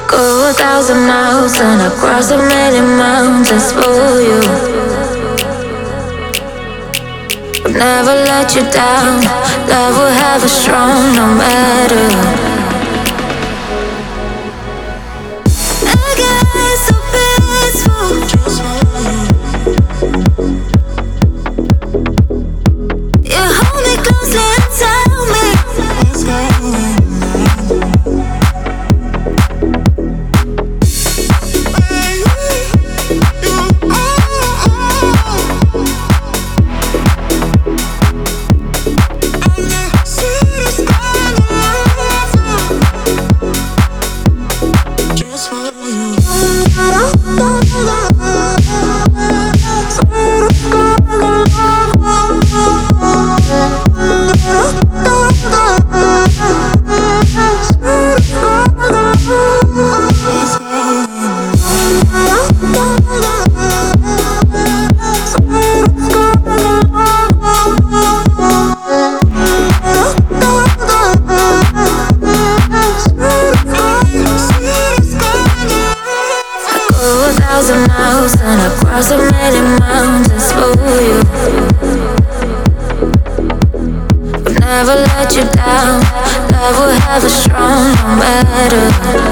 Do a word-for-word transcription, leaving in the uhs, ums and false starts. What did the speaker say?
Go a thousand miles and across a million mountains for you. I'll never let you down. Love will have us strong no matter. I get so peaceful. You hold me closely and tell me what's going on. Thousand miles and across a million mountains for you. I'll never let you down. Love will have us strong no matter.